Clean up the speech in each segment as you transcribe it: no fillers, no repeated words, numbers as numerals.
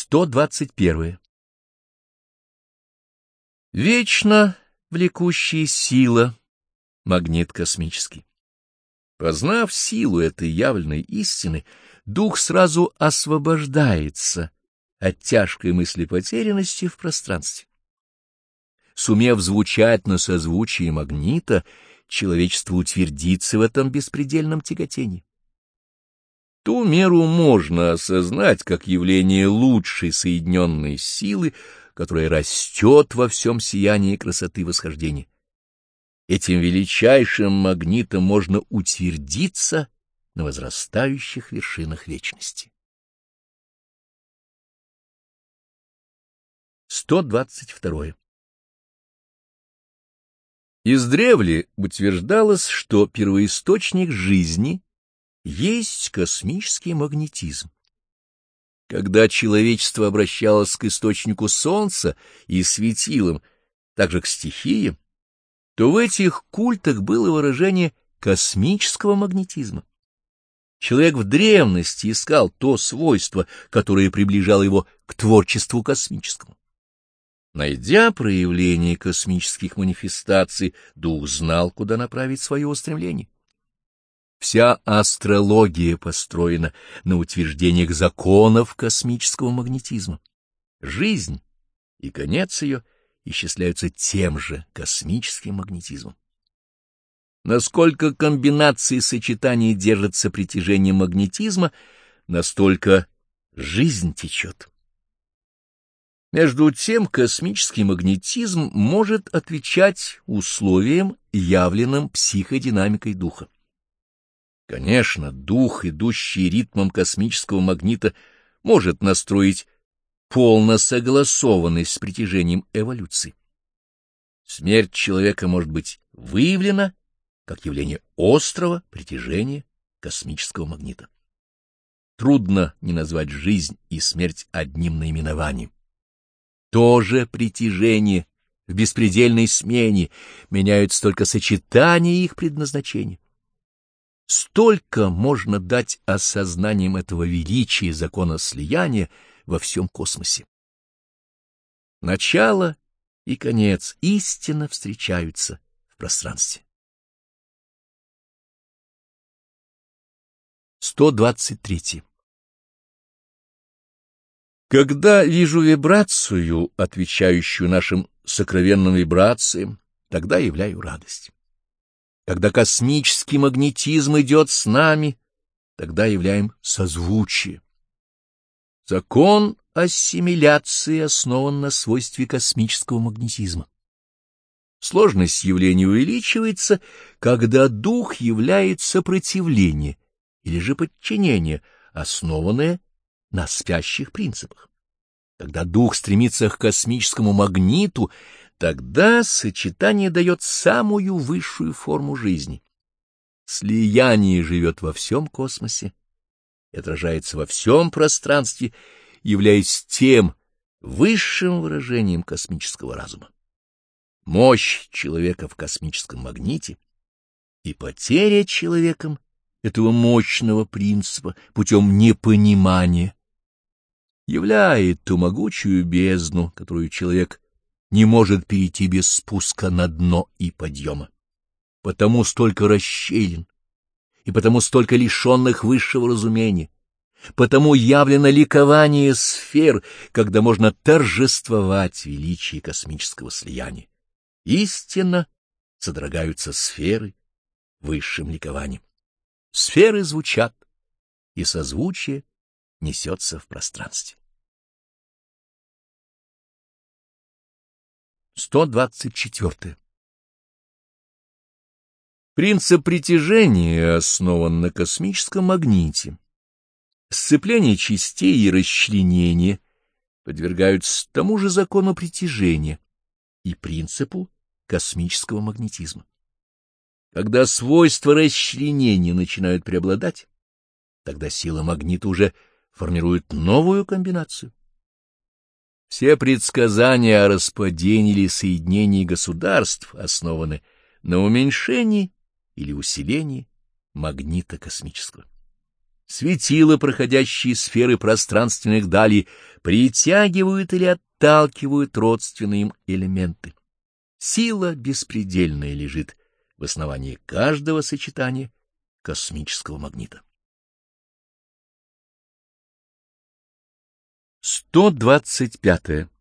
121. Вечно влекущая сила, магнит космический. Познав силу этой явленной истины, дух сразу освобождается от тяжкой мысли потерянности в пространстве. Сумев звучать на созвучии магнита, человечество утвердится в этом беспредельном тяготении. Ту меру можно осознать как явление лучшей соединенной силы, которая растет во всем сиянии красоты восхождения. Этим величайшим магнитом можно утвердиться на возрастающих вершинах вечности. 122. Издревле утверждалось, что первоисточник жизни есть космический магнетизм. Когда человечество обращалось к источнику Солнца и светилам, также к стихиям, то в этих культах было выражение космического магнетизма. Человек в древности искал то свойство, которое приближало его к творчеству космическому. Найдя проявление космических манифестаций, дух знал, куда направить свое устремление. Вся астрология построена на утверждениях законов космического магнетизма. Жизнь и конец ее исчисляются тем же космическим магнетизмом. Насколько комбинации и сочетаний держатся притяжением магнетизма, настолько жизнь течет. Между тем, космический магнетизм может отвечать условиям, явленным психодинамикой духа. Конечно, дух, идущий ритмом космического магнита, может настроить полносогласованность с притяжением эволюции. Смерть человека может быть выявлена как явление острого притяжения космического магнита. Трудно не назвать жизнь и смерть одним наименованием. То же притяжение в беспредельной смене, меняются только сочетания их предназначения. Столько можно дать осознанием этого величия закона слияния во всем космосе. Начало и конец истинно встречаются в пространстве. 123. Когда вижу вибрацию, отвечающую нашим сокровенным вибрациям, тогда являю радость. Когда космический магнетизм идет с нами, тогда являем созвучие. Закон ассимиляции основан на свойстве космического магнетизма. Сложность явления увеличивается, когда дух являет сопротивление или же подчинение, основанное на спящих принципах. Когда дух стремится к космическому магниту, тогда сочетание дает самую высшую форму жизни. Слияние живет во всем космосе, отражается во всем пространстве, являясь тем высшим выражением космического разума. Мощь человека в космическом магните и потеря человеком этого мощного принципа путем непонимания являет ту могучую бездну, которую человек не может перейти без спуска на дно и подъема. Потому столько расщелин, и потому столько лишенных высшего разумения, потому явлено ликование сфер, когда можно торжествовать величие космического слияния. Истинно содрогаются сферы высшим ликованием. Сферы звучат, и созвучие несется в пространстве. 124. Принцип притяжения основан на космическом магните. Сцепление частей и расчленение подвергаются тому же закону притяжения и принципу космического магнетизма. Когда свойства расчленения начинают преобладать, тогда сила магнита уже формирует новую комбинацию. Все предсказания о распадении или соединении государств основаны на уменьшении или усилении магнита космического. Светила, проходящие сферы пространственных далей, притягивают или отталкивают родственные им элементы. Сила беспредельная лежит в основании каждого сочетания космического магнита. 125.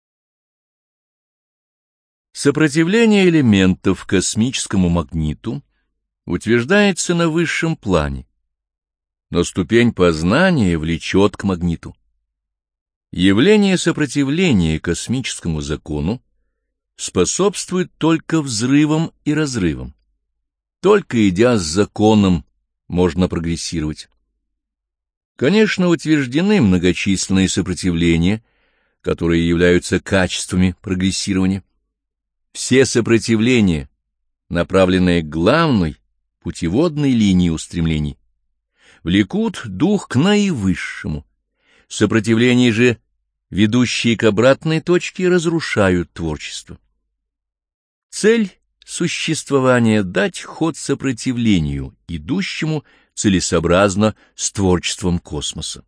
Сопротивление элементов космическому магниту утверждается на высшем плане, но ступень познания влечет к магниту. Явление сопротивления космическому закону способствует только взрывам и разрывам. Только идя с законом можно прогрессировать. Конечно, утверждены многочисленные сопротивления, которые являются качествами прогрессирования. Все сопротивления, направленные к главной, путеводной линии устремлений, влекут дух к наивысшему. Сопротивления же, ведущие к обратной точке, разрушают творчество. Цель существования — дать ход сопротивлению, идущему целесообразно с творчеством космоса.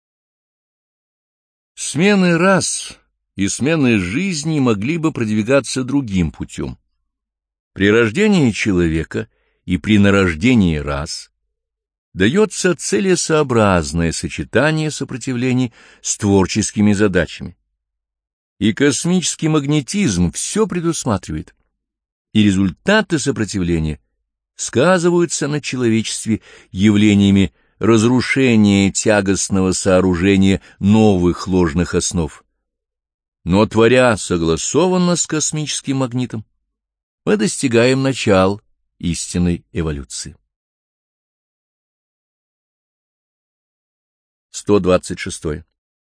Смены рас и смены жизни могли бы продвигаться другим путем. При рождении человека и при нарождении рас дается целесообразное сочетание сопротивлений с творческими задачами. И космический магнетизм все предусматривает, и результаты сопротивления сказываются на человечестве явлениями разрушения тягостного сооружения новых ложных основ. Но, творя согласованно с космическим магнитом, мы достигаем начал истинной эволюции. 126.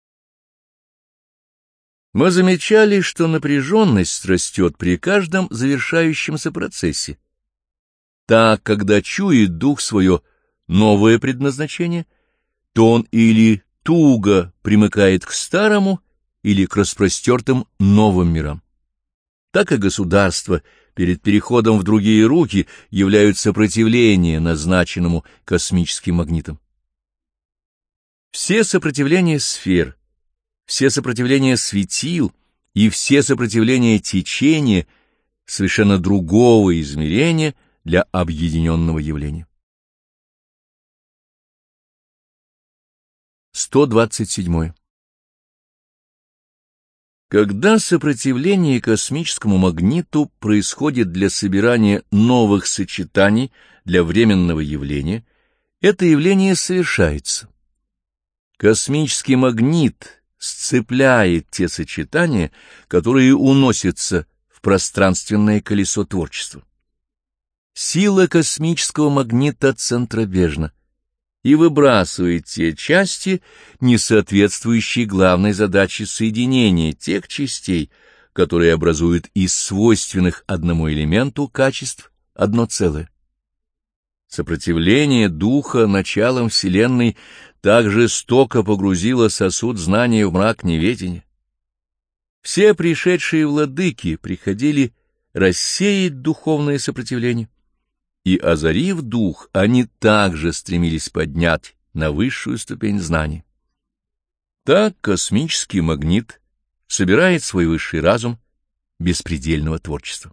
Мы замечали, что напряженность растет при каждом завершающемся процессе. Так, когда чует дух свое новое предназначение, то он или туго примыкает к старому, или к распростертым новым мирам. Так и государства перед переходом в другие руки являют сопротивление назначенному космическим магнитом. Все сопротивления сфер, все сопротивления светил и все сопротивления течения совершенно другого измерения для объединенного явления. 127. Когда сопротивление космическому магниту происходит для собирания новых сочетаний для временного явления, это явление совершается. Космический магнит сцепляет те сочетания, которые уносятся в пространственное колесо творчества. Сила космического магнита центробежна и выбрасывает те части, не соответствующие главной задаче соединения тех частей, которые образуют из свойственных одному элементу качеств одно целое. Сопротивление духа началом Вселенной так жестоко погрузило сосуд знания в мрак неведения. Все пришедшие владыки приходили рассеять духовное сопротивление, и, озарив дух, они также стремились поднять на высшую ступень знаний. Так космический магнит собирает свой высший разум беспредельного творчества.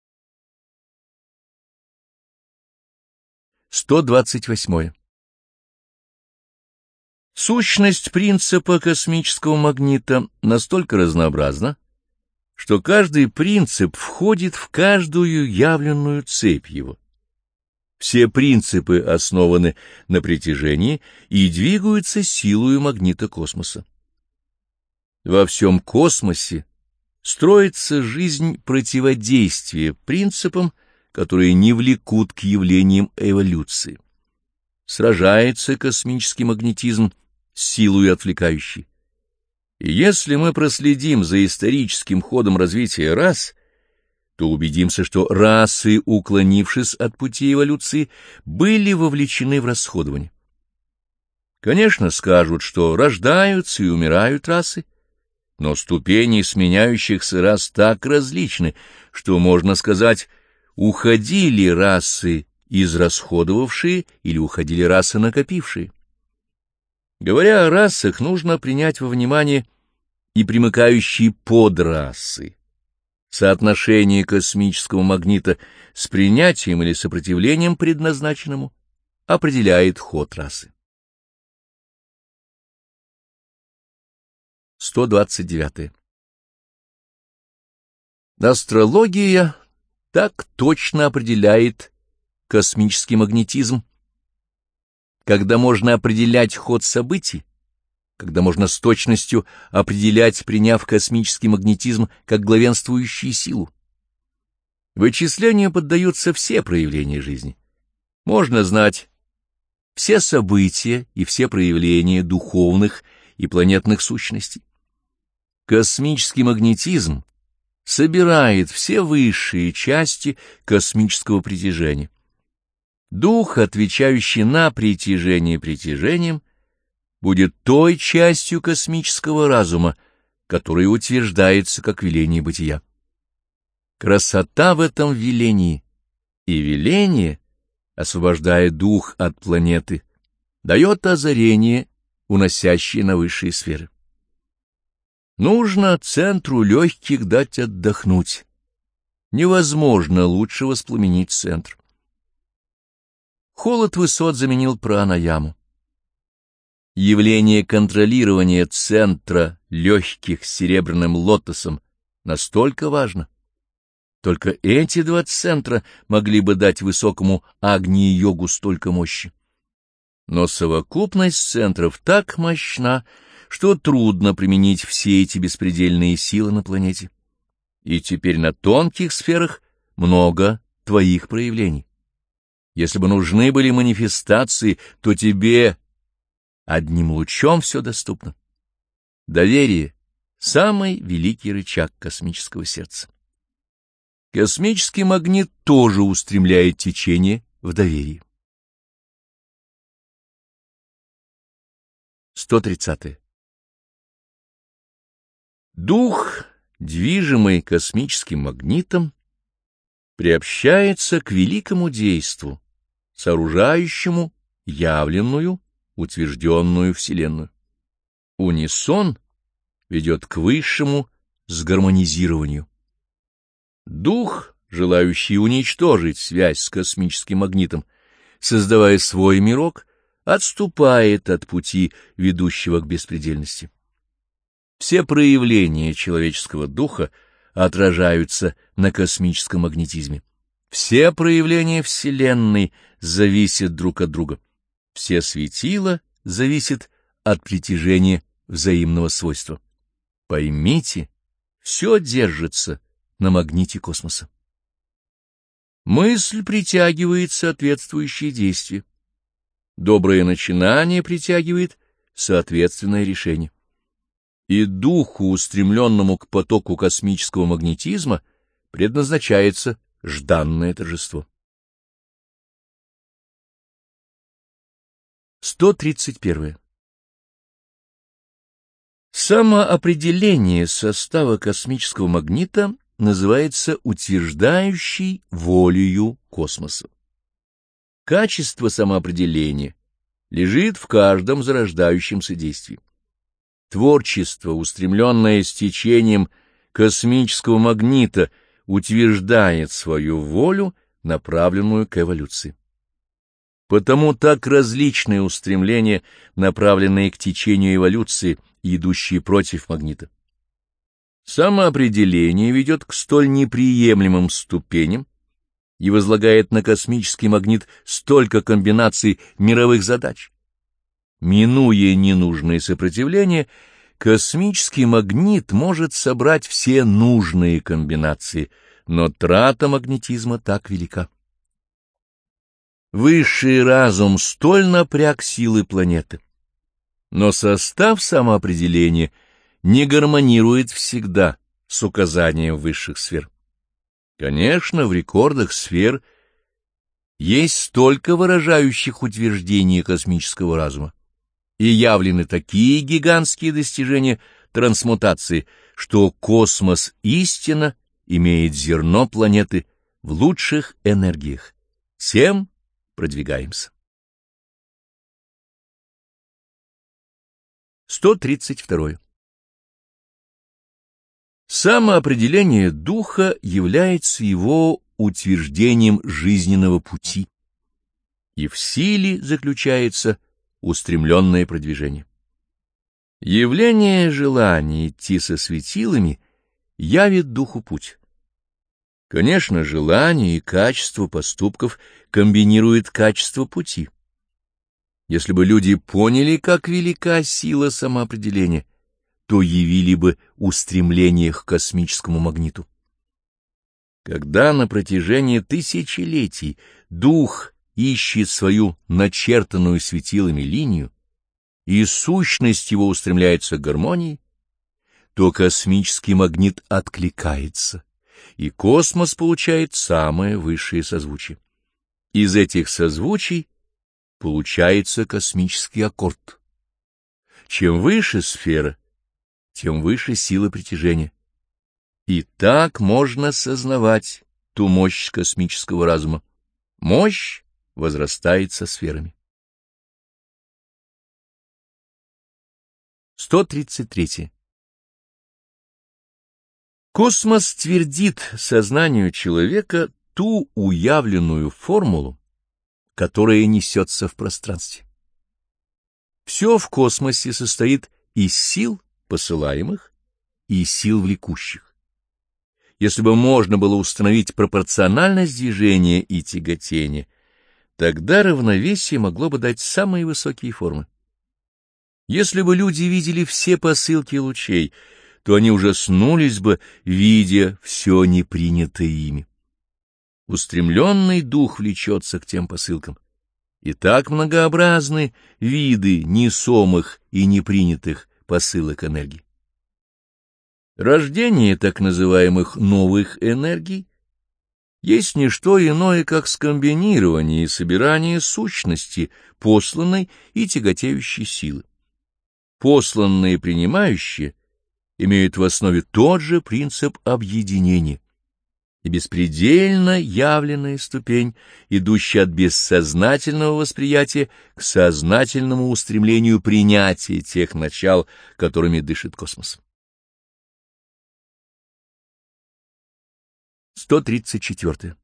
128. Сущность принципа космического магнита настолько разнообразна, что каждый принцип входит в каждую явленную цепь его. Все принципы основаны на притяжении и двигаются силою магнита космоса. Во всем космосе строится жизнь противодействия принципам, которые не влекут к явлениям эволюции. Сражается космический магнетизм с силой отвлекающей. И если мы проследим за историческим ходом развития рас, то убедимся, что расы, уклонившись от пути эволюции, были вовлечены в расходование. Конечно, скажут, что рождаются и умирают расы, но ступени сменяющихся рас так различны, что, можно сказать, уходили расы израсходовавшие или уходили расы накопившие. Говоря о расах, нужно принять во внимание и примыкающие подрасы. Соотношение космического магнита с принятием или сопротивлением предназначенному определяет ход расы. 129. Астрология так точно определяет космический магнетизм, когда можно определять ход событий, когда можно с точностью определять, приняв космический магнетизм как главенствующую силу. Вычислению поддаются все проявления жизни. Можно знать все события и все проявления духовных и планетных сущностей. Космический магнетизм собирает все высшие части космического притяжения. Дух, отвечающий на притяжение притяжением, будет той частью космического разума, которая утверждается как веление бытия. Красота в этом велении, и веление, освобождая дух от планеты, дает озарение, уносящее на высшие сферы. Нужно центру легких дать отдохнуть. Невозможно лучше воспламенить центр. Холод высот заменил пранаяму. Явление контролирования центра легких серебряным лотосом настолько важно. Только эти два центра могли бы дать высокому Агни-йогу столько мощи. Но совокупность центров так мощна, что трудно применить все эти беспредельные силы на планете. И теперь на тонких сферах много твоих проявлений. Если бы нужны были манифестации, то тебе одним лучом все доступно. Доверие — самый великий рычаг космического сердца. Космический магнит тоже устремляет течение в доверие. 130. Дух, движимый космическим магнитом, приобщается к великому действу, сооружающему явленную, утвержденную Вселенную. Унисон ведет к высшему сгармонизированию. Дух, желающий уничтожить связь с космическим магнитом, создавая свой мирок, отступает от пути, ведущего к беспредельности. Все проявления человеческого духа отражаются на космическом магнетизме. Все проявления Вселенной зависят друг от друга. Все светила зависят от притяжения взаимного свойства. Поймите, все держится на магните космоса. Мысль притягивает соответствующие действия. Доброе начинание притягивает соответственное решение. И духу, устремленному к потоку космического магнетизма, предназначается жданное торжество. 131. Самоопределение состава космического магнита называется утверждающей волею космоса. Качество самоопределения лежит в каждом зарождающемся действии. Творчество, устремленное с течением космического магнита, утверждает свою волю, направленную к эволюции. Потому так различные устремления, направленные к течению эволюции, идущие против магнита. Самоопределение ведет к столь неприемлемым ступеням и возлагает на космический магнит столько комбинаций мировых задач. Минуя ненужные сопротивления, космический магнит может собрать все нужные комбинации, но трата магнетизма так велика. Высший разум столь напряг силы планеты, но состав самоопределения не гармонирует всегда с указанием высших сфер. Конечно, в рекордах сфер есть столько выражающих утверждений космического разума, и явлены такие гигантские достижения трансмутации, что космос истинно имеет зерно планеты в лучших энергиях. Тем продвигаемся. 132. Самоопределение духа является его утверждением жизненного пути, и в силе заключается устремленное продвижение. Явление желания идти со светилами явит духу путь. Конечно, желание и качество поступков комбинирует качество пути. Если бы люди поняли, как велика сила самоопределения, то явили бы устремление к космическому магниту. Когда на протяжении тысячелетий дух ищет свою начертанную светилами линию, и сущность его устремляется к гармонии, то космический магнит откликается, и космос получает самое высшее созвучие. Из этих созвучий получается космический аккорд. Чем выше сфера, тем выше сила притяжения. И так можно сознавать ту мощь космического разума. Мощь возрастает со сферами. 133. Космос твердит сознанию человека ту уявленную формулу, которая несется в пространстве. Все в космосе состоит из сил посылаемых и сил влекущих. Если бы можно было установить пропорциональность движения и тяготения, тогда равновесие могло бы дать самые высокие формы. Если бы люди видели все посылки лучей, то они ужаснулись бы, видя все непринятое ими. Устремленный дух влечется к тем посылкам, и так многообразны виды несомых и непринятых посылок энергии. Рождение так называемых новых энергий есть не что иное, как скомбинирование и собирание сущности посланной и тяготеющей силы. Посланные и принимающие имеют в основе тот же принцип объединения, и беспредельно явленная ступень, идущая от бессознательного восприятия к сознательному устремлению принятия тех начал, которыми дышит космос. 134.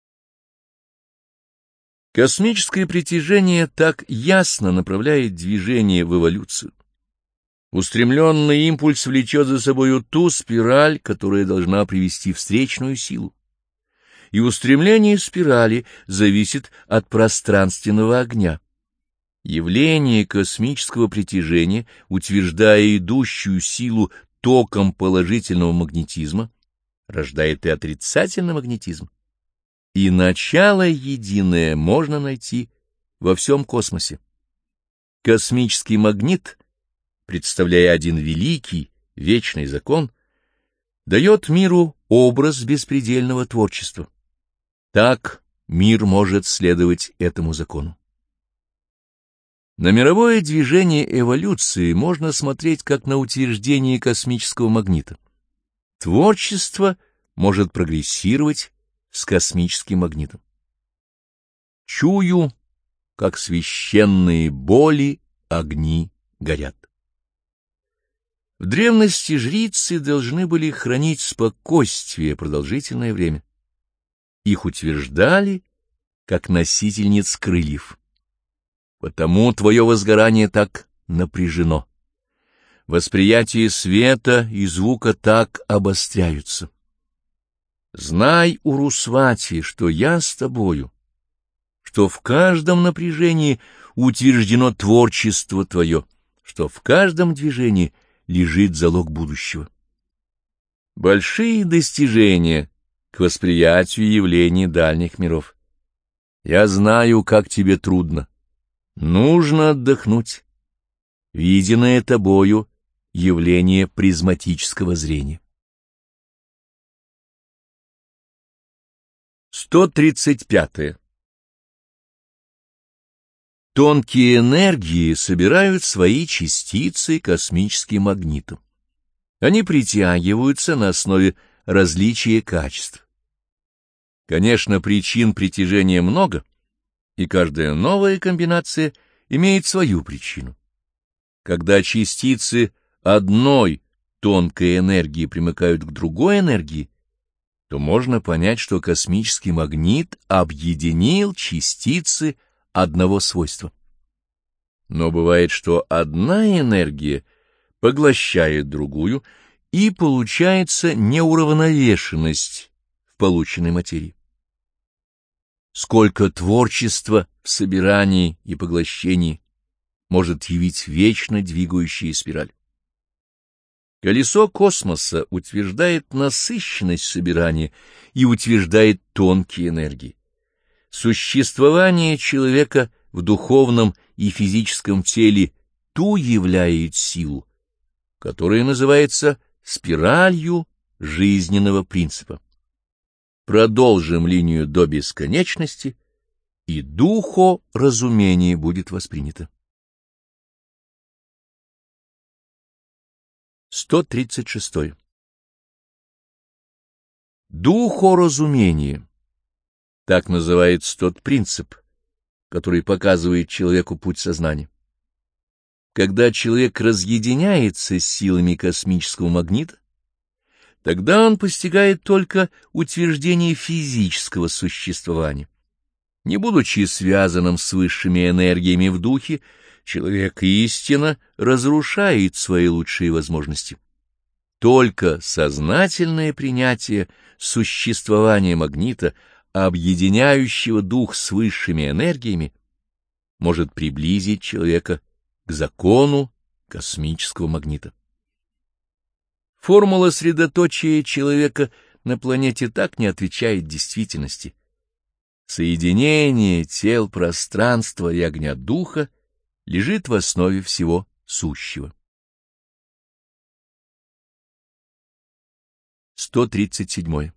Космическое притяжение так ясно направляет движение в эволюцию. Устремленный импульс влечет за собою ту спираль, которая должна привести встречную силу. И устремление спирали зависит от пространственного огня. Явление космического притяжения, утверждая идущую силу током положительного магнетизма, рождает и отрицательный магнетизм. И начало единое можно найти во всем космосе. Космический магнит, представляя один великий, вечный закон, дает миру образ беспредельного творчества. Так мир может следовать этому закону. На мировое движение эволюции можно смотреть как на утверждение космического магнита. Творчество может прогрессировать с космическим магнитом. Чую, как священные боли огни горят. В древности жрицы должны были хранить спокойствие продолжительное время. Их утверждали как носительниц крыльев. Потому твое возгорание так напряжено. Восприятие света и звука так обостряются. Знай, Урусвати, что я с тобою, что в каждом напряжении утверждено творчество твое, что в каждом движении лежит залог будущего. Большие достижения к восприятию явлений дальних миров. Я знаю, как тебе трудно. Нужно отдохнуть. Виденное тобою явление призматического зрения. 135. Тонкие энергии собирают свои частицы космическим магнитом. Они притягиваются на основе различия качеств. Конечно, причин притяжения много, и каждая новая комбинация имеет свою причину. Когда частицы одной тонкой энергии примыкают к другой энергии, то можно понять, что космический магнит объединил частицы одного свойства. Но бывает, что одна энергия поглощает другую, и получается неуравновешенность в полученной материи. Сколько творчества в собирании и поглощении может явить вечно двигающая спираль. Колесо космоса утверждает насыщенность собирания и утверждает тонкие энергии. Существование человека в духовном и физическом теле ту являет силу, которая называется спиралью жизненного принципа. Продолжим линию до бесконечности, и духоразумение будет воспринято. 136. Духоразумение. Так называется тот принцип, который показывает человеку путь сознания. Когда человек разъединяется с силами космического магнита, тогда он постигает только утверждение физического существования. Не будучи связанным с высшими энергиями в духе, человек истинно разрушает свои лучшие возможности. Только сознательное принятие существования магнита, объединяющего дух с высшими энергиями, может приблизить человека к закону космического магнита. Формула средоточия человека на планете так не отвечает действительности. Соединение тел пространства и огня духа лежит в основе всего сущего. 137.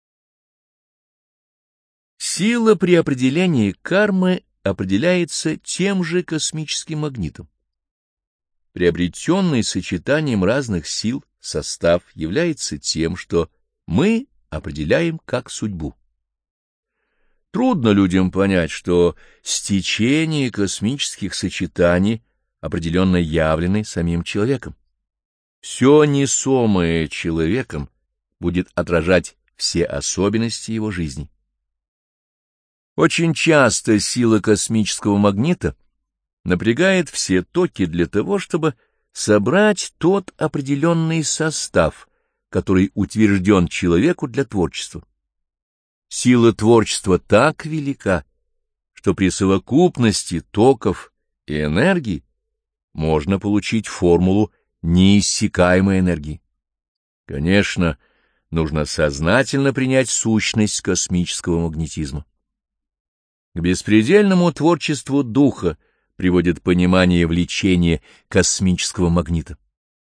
Сила при определении кармы определяется тем же космическим магнитом. Приобретенный сочетанием разных сил состав является тем, что мы определяем как судьбу. Трудно людям понять, что стечение космических сочетаний определенно явлены самим человеком. Все несомое человеком будет отражать все особенности его жизни. Очень часто сила космического магнита напрягает все токи для того, чтобы собрать тот определенный состав, который утвержден человеку для творчества. Сила творчества так велика, что при совокупности токов и энергий можно получить формулу неиссякаемой энергии. Конечно, нужно сознательно принять сущность космического магнетизма. К беспредельному творчеству духа приводит понимание влечения космического магнита.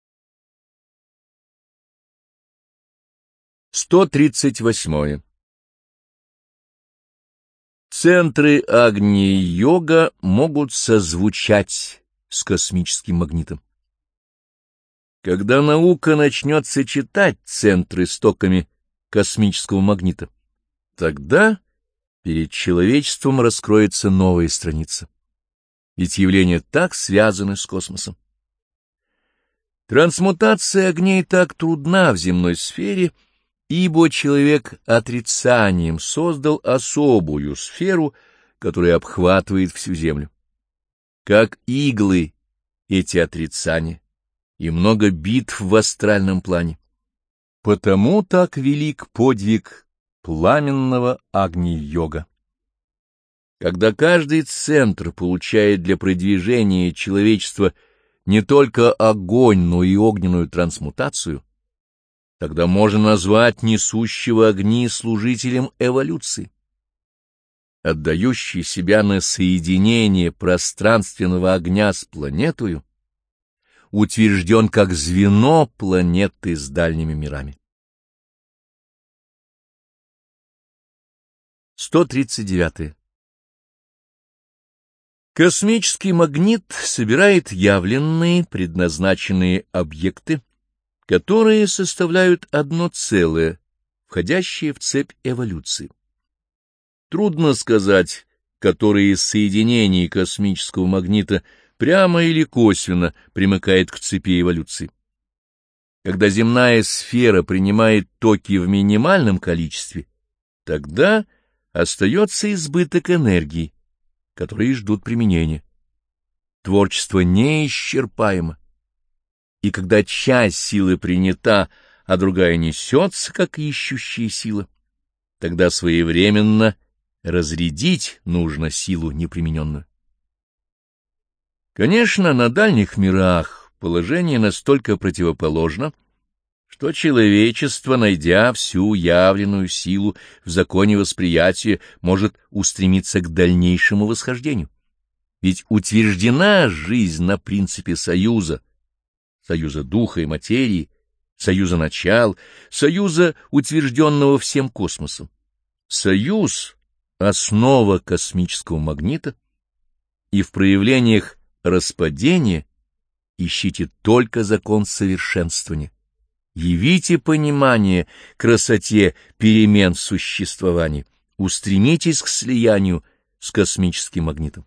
138. Центры Агни-йога могут созвучать с космическим магнитом. Когда наука начнет сочетать центры с токами космического магнита, тогда перед человечеством раскроется новая страница. Ведь явления так связаны с космосом. Трансмутация огней так трудна в земной сфере, ибо человек отрицанием создал особую сферу, которая обхватывает всю землю. Как иглы эти отрицания, и много битв в астральном плане. Потому так велик подвиг пламенного Агни-йога. Когда каждый центр получает для продвижения человечества не только огонь, но и огненную трансмутацию, тогда можно назвать несущего огни служителем эволюции. Отдающий себя на соединение пространственного огня с планетою, утвержден как звено планеты с дальними мирами. 139. Космический магнит собирает явленные, предназначенные объекты, которые составляют одно целое, входящее в цепь эволюции. Трудно сказать, которые из соединений космического магнита прямо или косвенно примыкает к цепи эволюции. Когда земная сфера принимает токи в минимальном количестве, тогда остается избыток энергии, которые ждут применения. Творчество неисчерпаемо, и когда часть силы принята, а другая несется, как ищущая сила, тогда своевременно разрядить нужно силу непримененную. Конечно, на дальних мирах положение настолько противоположно, что человечество, найдя всю явленную силу в законе восприятия, может устремиться к дальнейшему восхождению. Ведь утверждена жизнь на принципе союза, союза духа и материи, союза начал, союза, утвержденного всем космосом. Союз — основа космического магнита, и в проявлениях распадения ищите только закон совершенствования. Явите понимание красоте перемен существования, устремитесь к слиянию с космическим магнитом.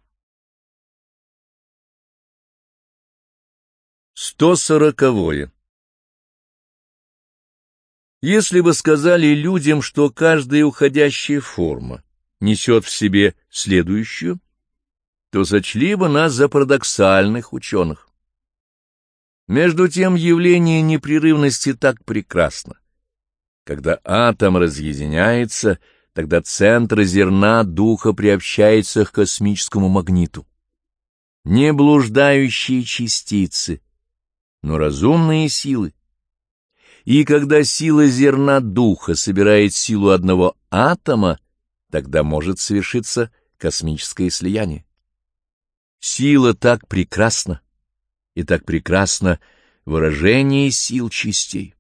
140. Если бы сказали людям, что каждая уходящая форма несет в себе следующую, то сочли бы нас за парадоксальных ученых. Между тем явление непрерывности так прекрасно. Когда атом разъединяется, тогда центр зерна духа приобщается к космическому магниту. Не блуждающие частицы, но разумные силы. И когда сила зерна духа собирает силу одного атома, тогда может совершиться космическое слияние. Сила так прекрасна, и так прекрасно выражение сил частей.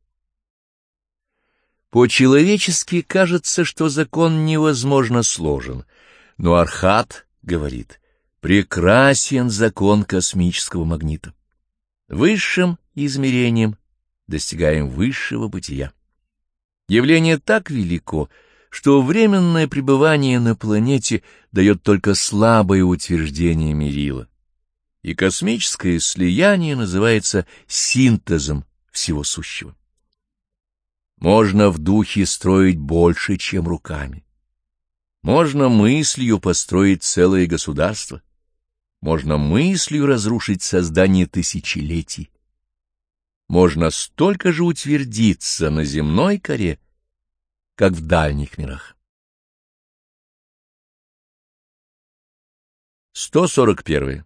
По-человечески кажется, что закон невозможно сложен, но Архат говорит: прекрасен закон космического магнита. Высшим измерением достигаем высшего бытия. Явление так велико, что временное пребывание на планете дает только слабое утверждение мерила, и космическое слияние называется синтезом всего сущего. Можно в духе строить больше, чем руками. Можно мыслью построить целое государство. Можно мыслью разрушить создание тысячелетий. Можно столько же утвердиться на земной коре, как в дальних мирах. 141.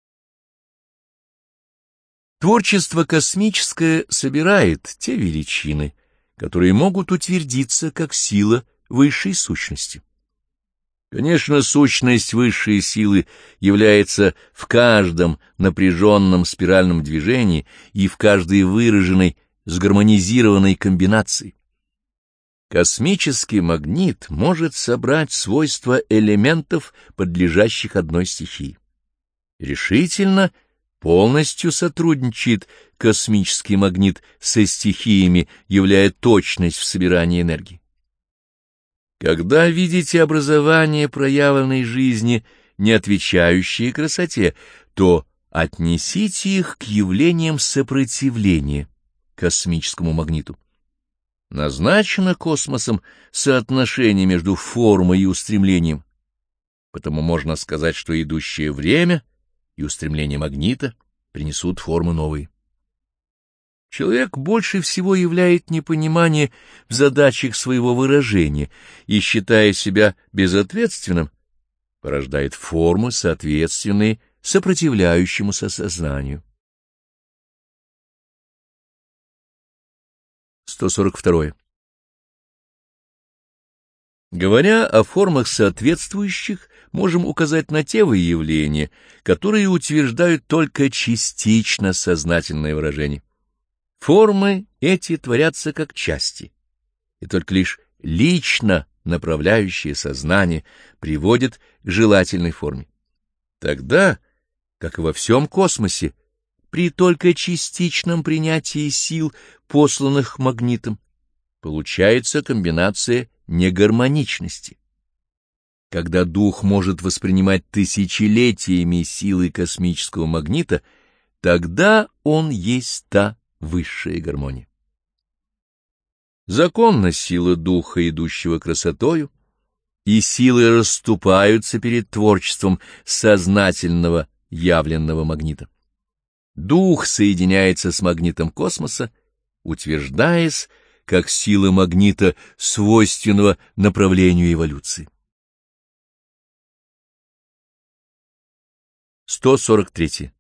Творчество космическое собирает те величины, которые могут утвердиться как сила высшей сущности. Конечно, сущность высшей силы является в каждом напряженном спиральном движении и в каждой выраженной сгармонизированной комбинации. Космический магнит может собрать свойства элементов, подлежащих одной стихии. Решительно, полностью сотрудничает космический магнит со стихиями, являя точность в собирании энергии. Когда видите образование проявленной жизни, не отвечающие красоте, то отнесите их к явлениям сопротивления космическому магниту. Назначено космосом соотношение между формой и устремлением, потому можно сказать, что идущее время и устремление магнита принесут формы новые. Человек больше всего являет непонимание в задачах своего выражения и, считая себя безответственным, порождает формы, соответственные сопротивляющемуся сознанию. 142. Говоря о формах соответствующих, можем указать на те выявления, которые утверждают только частично сознательное выражение. Формы эти творятся как части, и только лишь лично направляющее сознание приводит к желательной форме. Тогда, как и во всем космосе, при только частичном принятии сил, посланных магнитом, получается комбинация негармоничности. Когда дух может воспринимать тысячелетиями силы космического магнита, тогда он есть та высшая гармония. Законна сила духа, идущего красотою, и силы расступаются перед творчеством сознательного явленного магнита. Дух соединяется с магнитом космоса, утверждаясь, как сила магнита, свойственного направлению эволюции. 143.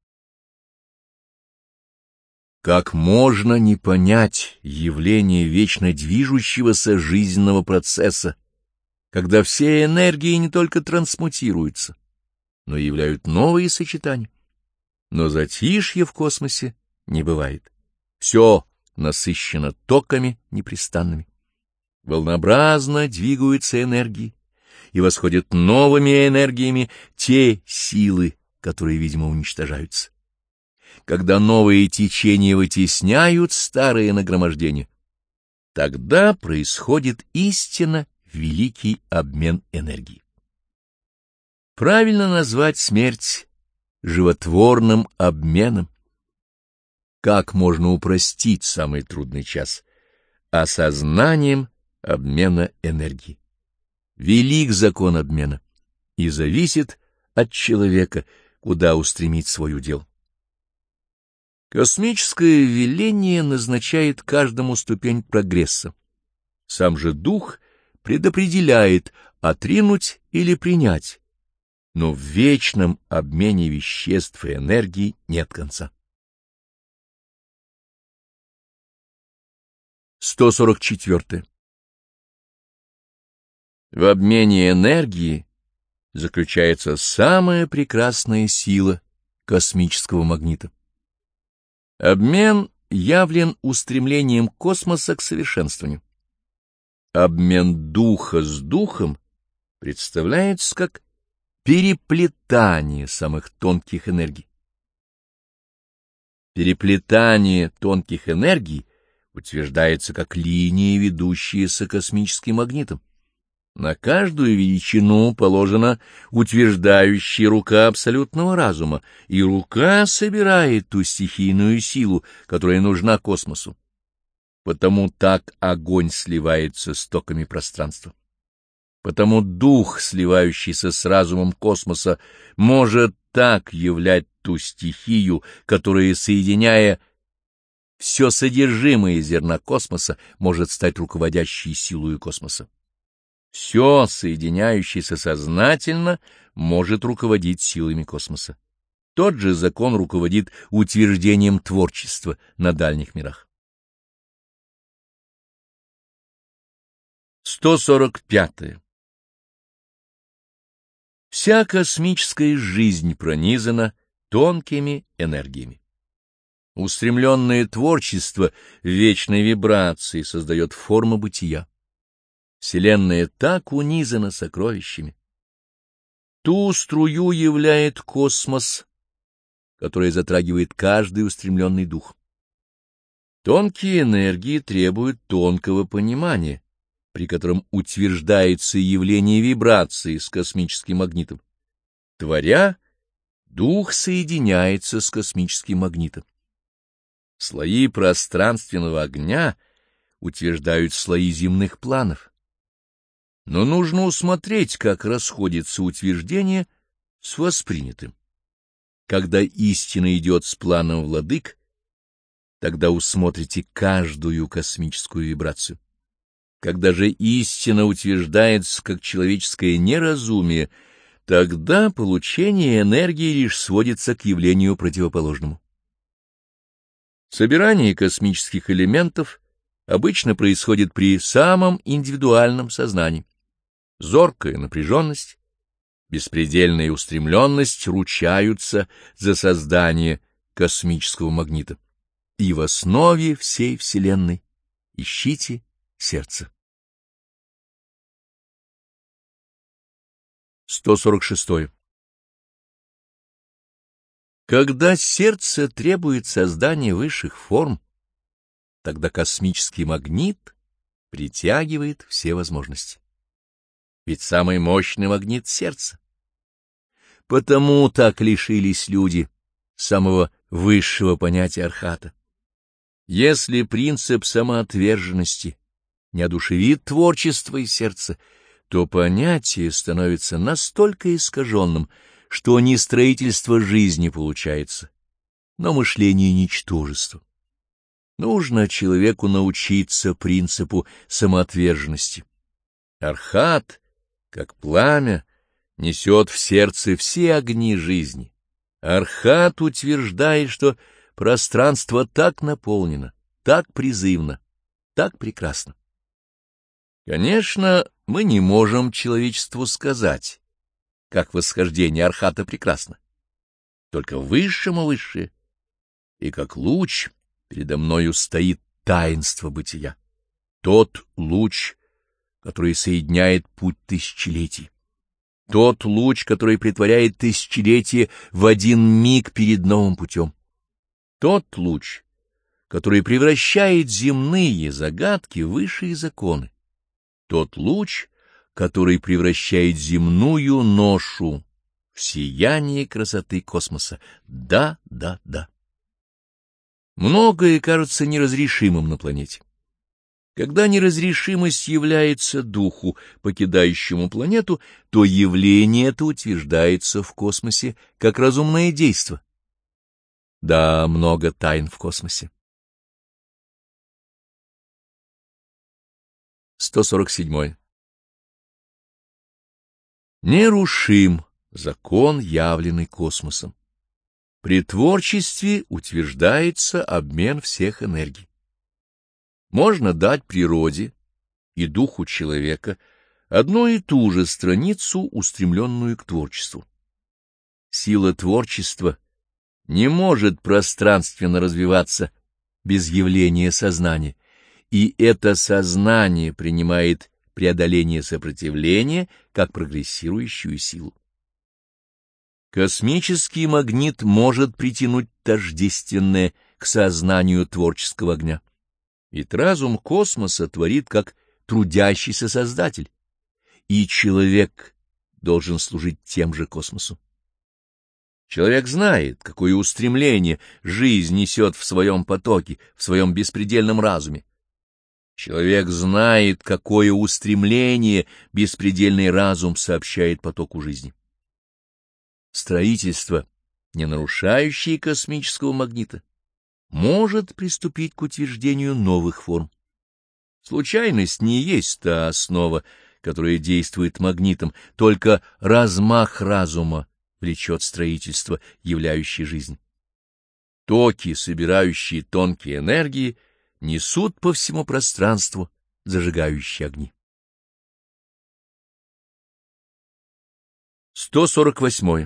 Как можно не понять явление вечно движущегося жизненного процесса, когда все энергии не только трансмутируются, но и являют новые сочетания? Но затишья в космосе не бывает. Все насыщено токами непрестанными. Волнообразно двигаются энергии, и восходят новыми энергиями те силы, которые, видимо, уничтожаются. Когда новые течения вытесняют старые нагромождения, тогда происходит истинно великий обмен энергии. Правильно назвать смерть животворным обменом. Как можно упростить самый трудный час? Осознанием обмена энергии. Велик закон обмена, и зависит от человека, куда устремить свой удел. Космическое веление назначает каждому ступень прогресса. Сам же дух предопределяет отринуть или принять, но в вечном обмене веществ и энергии нет конца. 144. В обмене энергии заключается самая прекрасная сила космического магнита. Обмен явлен устремлением космоса к совершенствованию. Обмен духа с духом представляется как переплетание самых тонких энергий. Переплетание тонких энергий утверждается как линия, ведущаяся космическим магнитом. На каждую величину положена утверждающая рука абсолютного разума, и рука собирает ту стихийную силу, которая нужна космосу. Потому так огонь сливается с токами пространства. Потому дух, сливающийся с разумом космоса, может так являть ту стихию, которая, соединяя все содержимое зерна космоса, может стать руководящей силой космоса. Все, соединяющееся сознательно, может руководить силами космоса. Тот же закон руководит утверждением творчества на дальних мирах. 145. Вся космическая жизнь пронизана тонкими энергиями. Устремленное творчество вечной вибрации создает форму бытия. Вселенная так унизана сокровищами. Ту струю являет космос, которая затрагивает каждый устремленный дух. Тонкие энергии требуют тонкого понимания, при котором утверждается явление вибрации с космическим магнитом. Творя, дух соединяется с космическим магнитом. Слои пространственного огня утверждают слои земных планов. Но нужно усмотреть, как расходится утверждение с воспринятым. Когда истина идет с планом владык, тогда усмотрите каждую космическую вибрацию. Когда же истина утверждается как человеческое неразумие, тогда получение энергии лишь сводится к явлению противоположному. Собирание космических элементов обычно происходит при самом индивидуальном сознании. Зоркая напряженность, беспредельная устремленность ручаются за создание космического магнита. И в основе всей Вселенной ищите сердце. 146. Когда сердце требует создания высших форм, тогда космический магнит притягивает все возможности. ведь самый мощный магнит — сердце. Потому так лишились люди самого высшего понятия архата. Если принцип самоотверженности не одушевит творчество и сердце, то понятие становится настолько искаженным, что не строительство жизни получается, но мышление ничтожества. Нужно человеку научиться принципу самоотверженности. Архат, как пламя, несет в сердце все огни жизни. Архат утверждает, что пространство так наполнено, так призывно, так прекрасно. Конечно, мы не можем человечеству сказать, как восхождение архата прекрасно. Только высшему высшее, и как луч передо мною стоит таинство бытия. Тот луч, который соединяет путь тысячелетий. Тот луч, который претворяет тысячелетия в один миг перед новым путем. Тот луч, который превращает земные загадки в высшие законы. Тот луч, который превращает земную ношу в сияние красоты космоса. Да, да, да. Многое кажется неразрешимым на планете. Когда неразрешимость является духу, покидающему планету, то явление это утверждается в космосе как разумное действо. Да, много тайн в космосе. 147. Нерушим закон, явленный космосом. При творчестве утверждается обмен всех энергий. Можно дать природе и духу человека одну и ту же страницу, устремленную к творчеству. Сила творчества не может пространственно развиваться без явления сознания, и это сознание принимает преодоление сопротивления как прогрессирующую силу. Космический магнит может притянуть тождественное к сознанию творческого огня. Ведь разум космоса творит как трудящийся создатель, и человек должен служить тем же космосу. Человек знает, какое устремление жизнь несет в своем потоке, в своем беспредельном разуме. Человек знает, какое устремление беспредельный разум сообщает потоку жизни. Строительство, не нарушающее космического магнита, может приступить к утверждению новых форм. Случайность не есть та основа, которая действует магнитом, только размах разума влечет строительство, являющее жизнь. Токи, собирающие тонкие энергии, несут по всему пространству зажигающие огни. 148.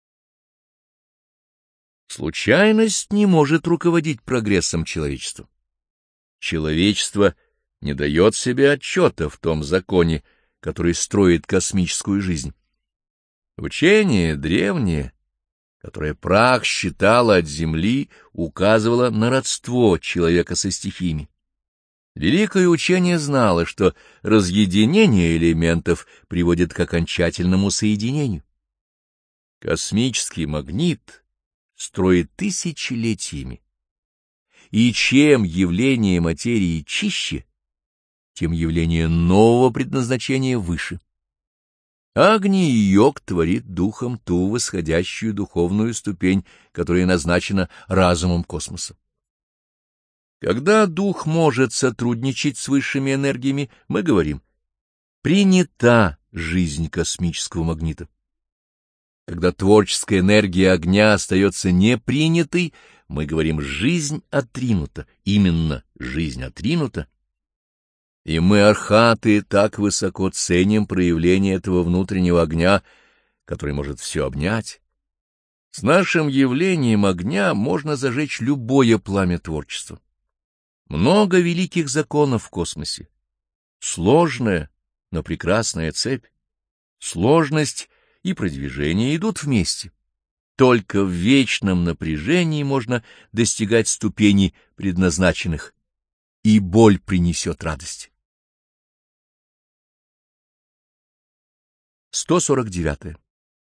Случайность не может руководить прогрессом человечества. Человечество не дает себе отчета в том законе, который строит космическую жизнь. Учение древнее, которое прах считало от земли, указывало на родство человека со стихиями. Великое учение знало, что разъединение элементов приводит к окончательному соединению. Космический магнит строит тысячелетиями, и чем явление материи чище, тем явление нового предназначения выше. Агни-йог творит духом ту восходящую духовную ступень, которая назначена разумом космоса. Когда дух может сотрудничать с высшими энергиями, мы говорим: принята жизнь космического магнита. Когда творческая энергия огня остается непринятой, мы говорим: жизнь отринута, именно жизнь отринута. И мы, архаты, так высоко ценим проявление этого внутреннего огня, который может все обнять. С нашим явлением огня можно зажечь любое пламя творчества. Много великих законов в космосе. Сложная, но прекрасная цепь. Сложность и продвижение идут вместе. Только в вечном напряжении можно достигать ступеней предназначенных, и боль принесет радость. 149.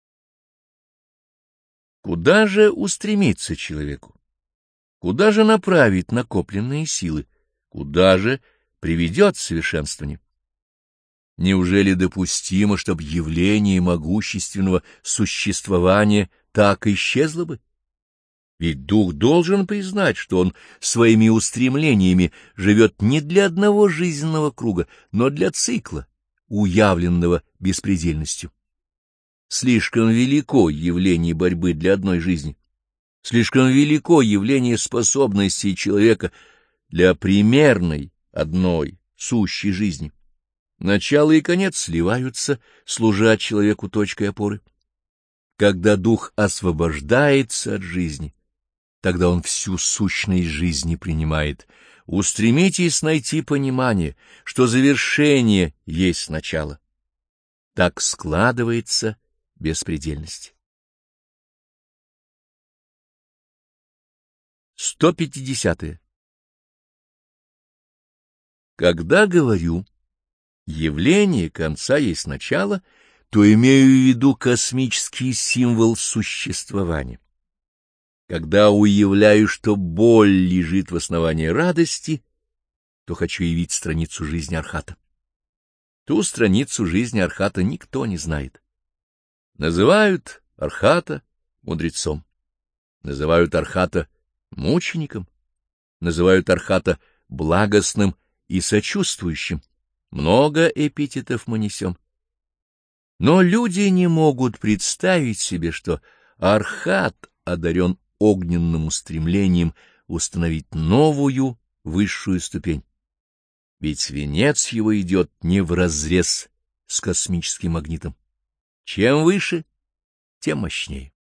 Куда же устремиться человеку? Куда же направить накопленные силы? Куда же приведет совершенствование? Неужели допустимо, чтобы явление могущественного существования так исчезло бы? Ведь дух должен признать, что он своими устремлениями живет не для одного жизненного круга, но для цикла, уявленного беспредельностью. Слишком велико явление борьбы для одной жизни, слишком велико явление способностей человека для примерной одной сущей жизни. Начало и конец сливаются, служа человеку точкой опоры. Когда дух освобождается от жизни, тогда он всю сущность жизни принимает. Устремитесь найти понимание, что завершение есть начало. Так складывается беспредельность. 150. Когда говорю «явление конца есть начало», то имею в виду космический символ существования. Когда уявляю, что боль лежит в основании радости, то хочу явить страницу жизни Архата. Ту страницу жизни Архата никто не знает. Называют Архата мудрецом, называют Архата мучеником, называют Архата благостным и сочувствующим. Много эпитетов мы несем. Но люди не могут представить себе, что Архат одарен огненным устремлением установить новую, высшую ступень. Ведь венец его идет не вразрез с космическим магнитом. Чем выше, тем мощнее.